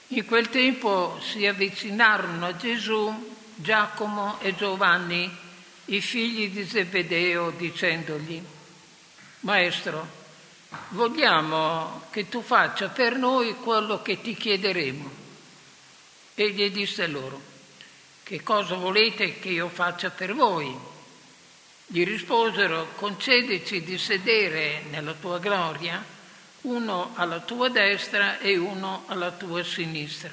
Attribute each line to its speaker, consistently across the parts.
Speaker 1: In quel tempo si avvicinarono a Gesù Giacomo e Giovanni, i figli di Zebedeo, dicendogli: Maestro, vogliamo che tu faccia per noi quello che ti chiederemo. Egli disse loro: che cosa volete che io faccia per voi? Gli risposero: concedici di sedere nella tua gloria, uno alla tua destra e uno alla tua sinistra.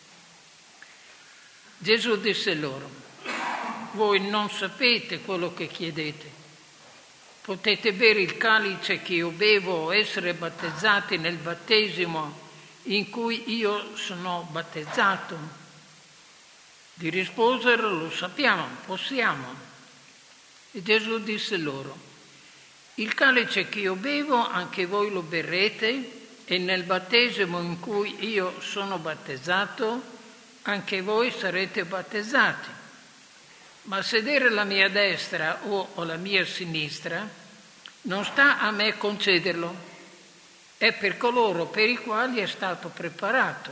Speaker 1: Gesù disse loro: voi non sapete quello che chiedete. Potete bere il calice che io bevo o essere battezzati nel battesimo in cui io sono battezzato? Gli risposero: lo sappiamo, possiamo. E Gesù disse loro: il calice che io bevo anche voi lo berrete, e nel battesimo in cui io sono battezzato anche voi sarete battezzati. Ma sedere alla mia destra o alla mia sinistra non sta a me concederlo, è per coloro per i quali è stato preparato.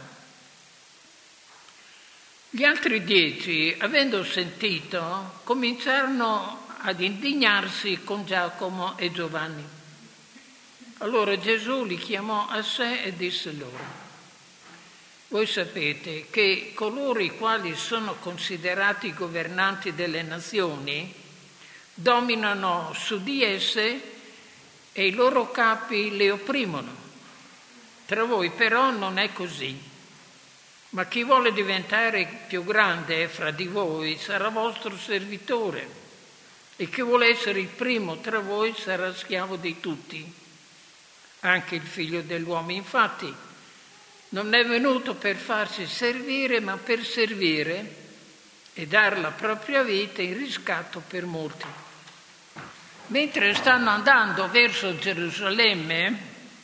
Speaker 1: Gli altri 10, avendo sentito, cominciarono ad indignarsi con Giacomo e Giovanni. Allora Gesù li chiamò a sé e disse loro: voi sapete che coloro i quali sono considerati governanti delle nazioni dominano su di esse e i loro capi le opprimono. Tra voi però non è così, ma chi vuole diventare più grande fra di voi sarà vostro servitore, e chi vuole essere il primo tra voi sarà schiavo di tutti. Anche il Figlio dell'uomo, infatti, non è venuto per farsi servire, ma per servire e dar la propria vita in riscatto per molti. Mentre stanno andando verso Gerusalemme,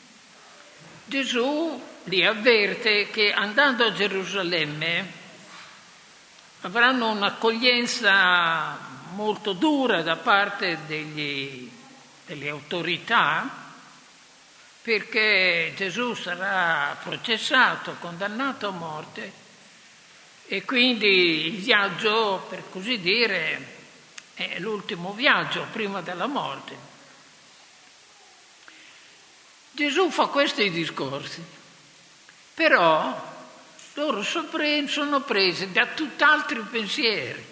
Speaker 1: Gesù li avverte che andando a Gerusalemme avranno un'accoglienza molto dura da parte delle autorità, perché Gesù sarà processato, condannato a morte, e quindi il viaggio, per così dire, è l'ultimo viaggio prima della morte. Gesù fa questi discorsi, però loro sono presi da tutt'altri pensieri.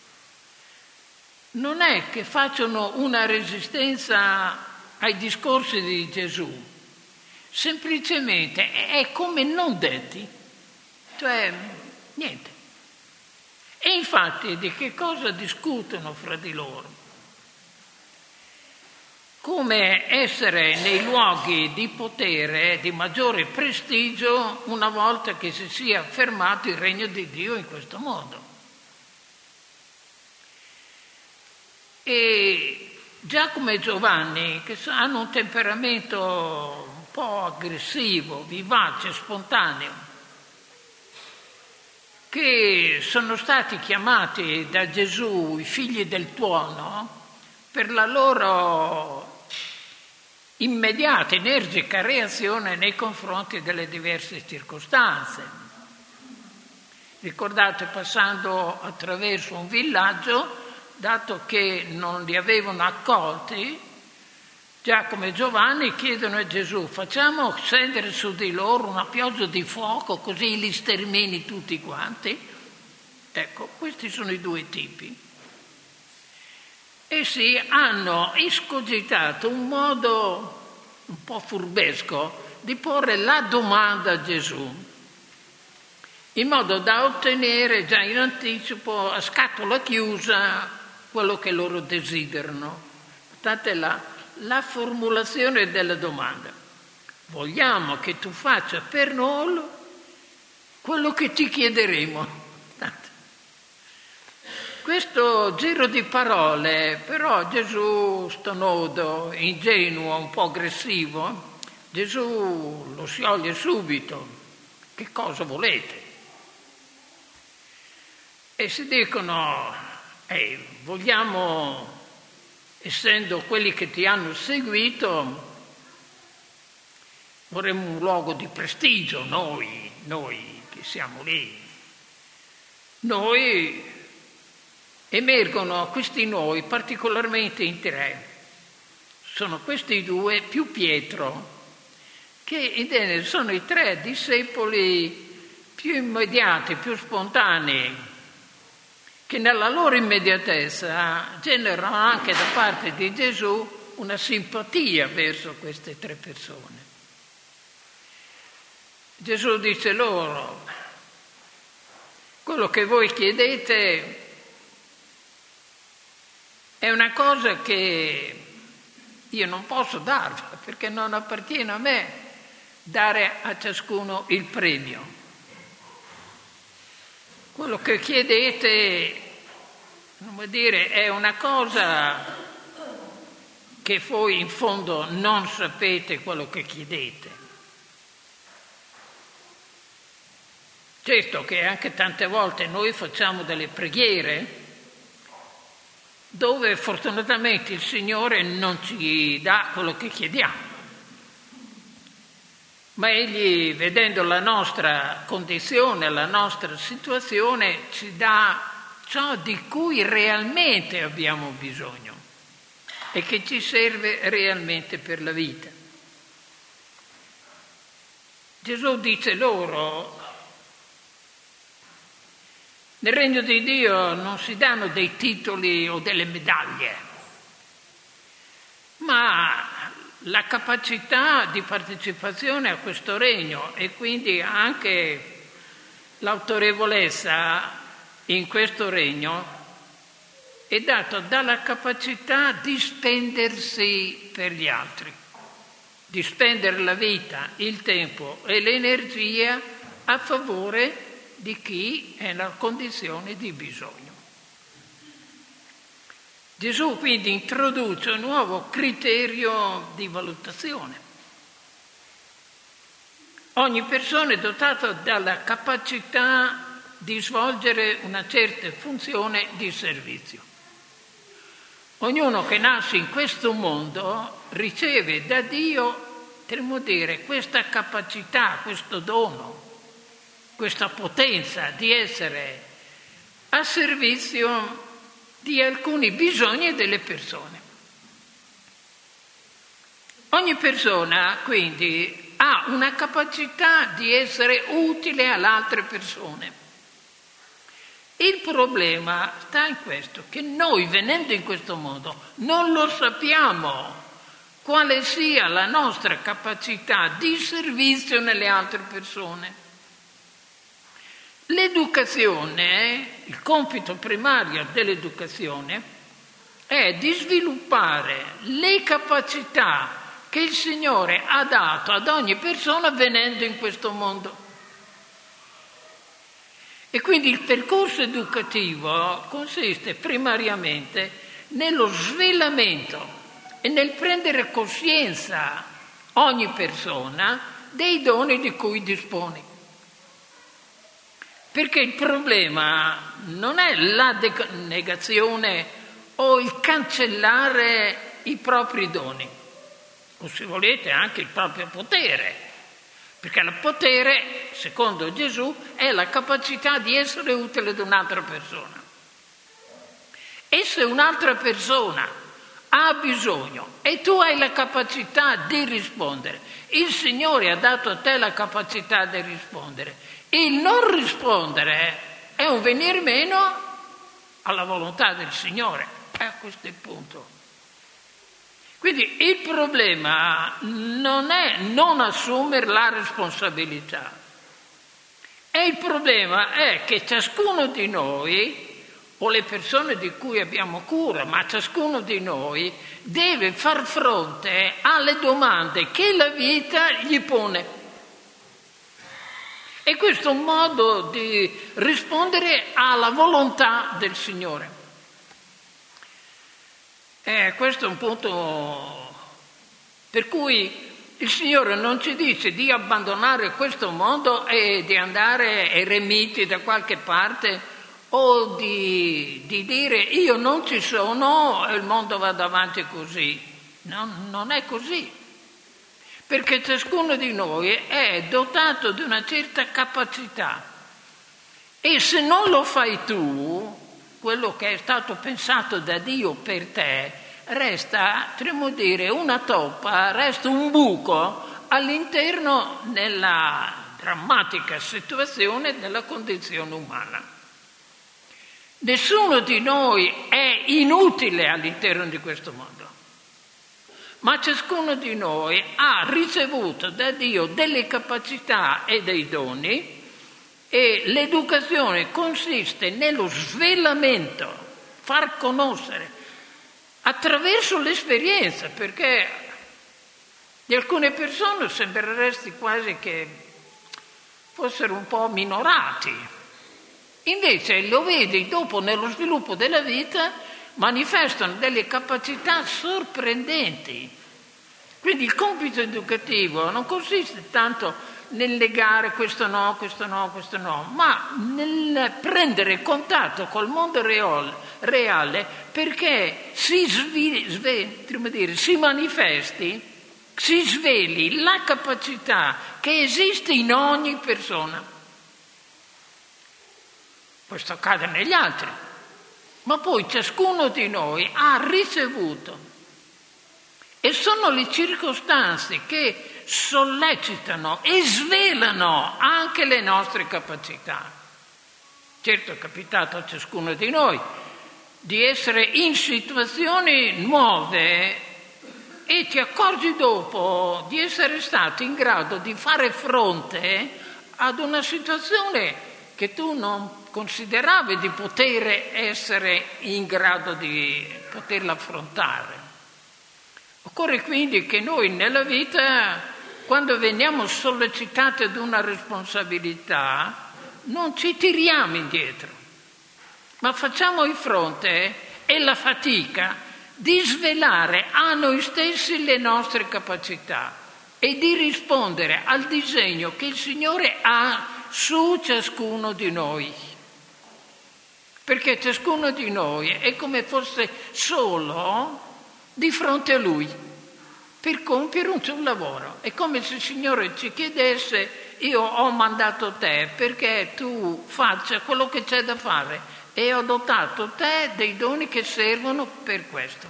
Speaker 1: Non è che facciano una resistenza ai discorsi di Gesù, semplicemente è come non detti, cioè niente. E infatti di che cosa discutono fra di loro? Come essere nei luoghi di potere, di maggiore prestigio, una volta che si sia affermato il regno di Dio in questo modo. E Giacomo e Giovanni, che hanno un temperamento un po' aggressivo, vivace, spontaneo, che sono stati chiamati da Gesù i figli del tuono per la loro immediata, energica reazione nei confronti delle diverse circostanze. Ricordate, passando attraverso un villaggio, dato che non li avevano accolti, Giacomo e Giovanni chiedono a Gesù: facciamo scendere su di loro una pioggia di fuoco così li stermini tutti quanti. Ecco, questi sono i due tipi. Essi hanno escogitato un modo un po' furbesco di porre la domanda a Gesù, in modo da ottenere già in anticipo, a scatola chiusa, quello che loro desiderano. Guardate la formulazione della domanda: vogliamo che tu faccia per noi quello che ti chiederemo. Questo giro di parole, però Gesù, stonodo, ingenuo, un po' aggressivo, Gesù lo scioglie subito. Che cosa volete? E si dicono: vogliamo, essendo quelli che ti hanno seguito, vorremmo un luogo di prestigio, noi che siamo lì. Noi, emergono questi noi particolarmente in tre. Sono questi due più Pietro, che in genere sono i tre discepoli più immediati, più spontanei, che nella loro immediatezza generano anche da parte di Gesù una simpatia verso queste tre persone. Gesù dice loro: quello che voi chiedete è una cosa che io non posso darvi, perché non appartiene a me dare a ciascuno il premio. Quello che chiedete, come dire, è una cosa che voi in fondo non sapete quello che chiedete. Certo che anche tante volte noi facciamo delle preghiere dove fortunatamente il Signore non ci dà quello che chiediamo, ma Egli, vedendo la nostra condizione, la nostra situazione, ci dà ciò di cui realmente abbiamo bisogno e che ci serve realmente per la vita. Gesù dice loro: nel regno di Dio non si danno dei titoli o delle medaglie, ma la capacità di partecipazione a questo regno e quindi anche l'autorevolezza in questo regno è data dalla capacità di spendersi per gli altri, di spendere la vita, il tempo e l'energia a favore di chi è nella condizione di bisogno. Gesù quindi introduce un nuovo criterio di valutazione. Ogni persona è dotata dalla capacità di svolgere una certa funzione di servizio. Ognuno che nasce in questo mondo riceve da Dio, potremmo dire, questa capacità, questo dono, questa potenza di essere a servizio di alcuni bisogni delle persone. Ogni persona quindi ha una capacità di essere utile alle altre persone. Il problema sta in questo, che noi venendo in questo mondo non lo sappiamo quale sia la nostra capacità di servizio nelle altre persone. L'educazione, il compito primario dell'educazione è di sviluppare le capacità che il Signore ha dato ad ogni persona venendo in questo mondo. E quindi il percorso educativo consiste primariamente nello svelamento e nel prendere coscienza ogni persona dei doni di cui dispone. Perché il problema non è la negazione o il cancellare i propri doni, o se volete anche il proprio potere, perché il potere, secondo Gesù, è la capacità di essere utile ad un'altra persona. E se un'altra persona ha bisogno e tu hai la capacità di rispondere, il Signore ha dato a te la capacità di rispondere, il non rispondere è un venir meno alla volontà del Signore. A questo è il punto. Quindi il problema non è non assumere la responsabilità. E il problema è che ciascuno di noi, o le persone di cui abbiamo cura, ma ciascuno di noi deve far fronte alle domande che la vita gli pone. E questo è un modo di rispondere alla volontà del Signore. Questo è un punto per cui il Signore non ci dice di abbandonare questo mondo e di andare eremiti da qualche parte o di dire io non ci sono e il mondo va avanti così. No, non è così. Perché ciascuno di noi è dotato di una certa capacità E se non lo fai tu, quello che è stato pensato da Dio per te, resta, potremmo dire, una toppa, resta un buco all'interno della drammatica situazione della condizione umana. Nessuno di noi è inutile all'interno di questo mondo, ma ciascuno di noi ha ricevuto da Dio delle capacità e dei doni, e l'educazione consiste nello svelamento, far conoscere attraverso l'esperienza, perché di alcune persone sembreresti quasi che fossero un po' minorati. Invece lo vedi dopo nello sviluppo della vita, manifestano delle capacità sorprendenti. Quindi il compito educativo non consiste tanto nel negare questo no, ma nel prendere contatto col mondo reale perché si manifesti, si sveli la capacità che esiste in ogni persona. Questo accade negli altri, ma poi ciascuno di noi ha ricevuto, e sono le circostanze che sollecitano e svelano anche le nostre capacità. Certo è capitato a ciascuno di noi di essere in situazioni nuove e ti accorgi dopo di essere stato in grado di fare fronte ad una situazione che tu non consideravi di poter essere in grado di poterla affrontare. Occorre quindi che noi nella vita, quando veniamo sollecitati ad una responsabilità, non ci tiriamo indietro, ma facciamo il fronte e la fatica di svelare a noi stessi le nostre capacità e di rispondere al disegno che il Signore ha su ciascuno di noi. Perché ciascuno di noi è come fosse solo di fronte a Lui per compiere un suo lavoro. È come se il Signore ci chiedesse: io ho mandato te perché tu faccia quello che c'è da fare e ho dotato te dei doni che servono per questo.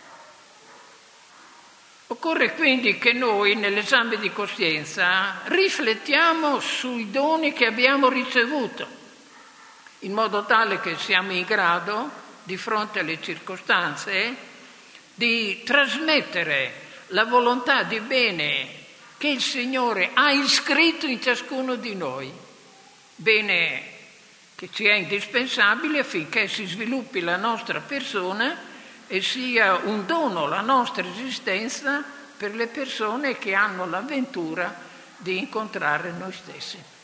Speaker 1: Occorre quindi che noi nell'esame di coscienza riflettiamo sui doni che abbiamo ricevuto, in modo tale che siamo in grado, di fronte alle circostanze, di trasmettere la volontà di bene che il Signore ha iscritto in ciascuno di noi, bene che ci è indispensabile affinché si sviluppi la nostra persona e sia un dono la nostra esistenza per le persone che hanno l'avventura di incontrare noi stessi.